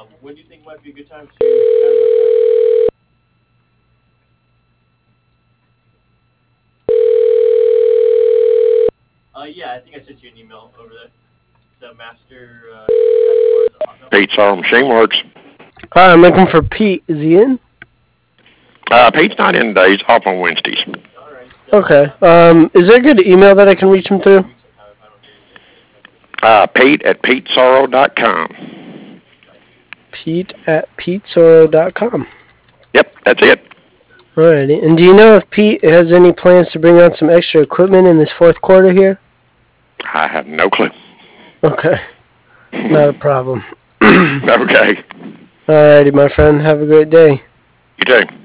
When do you think might be a good time to chat about that? Yeah, I think I sent you an email over there. So Master Pete Sorrow Machine Works. Hi, I'm looking for Pete. Is he in? Pete's not in today. He's off on Wednesdays. Okay. Is there a good email that I can reach him through? Pete at PeteSorrow.com. Pete at PeteSorrow.com. Yep, that's it. Alrighty. And do you know if Pete has any plans to bring on some extra equipment in this fourth quarter here? I have no clue. Okay. Not a problem. Okay. Alrighty, my friend. Have a great day. You too.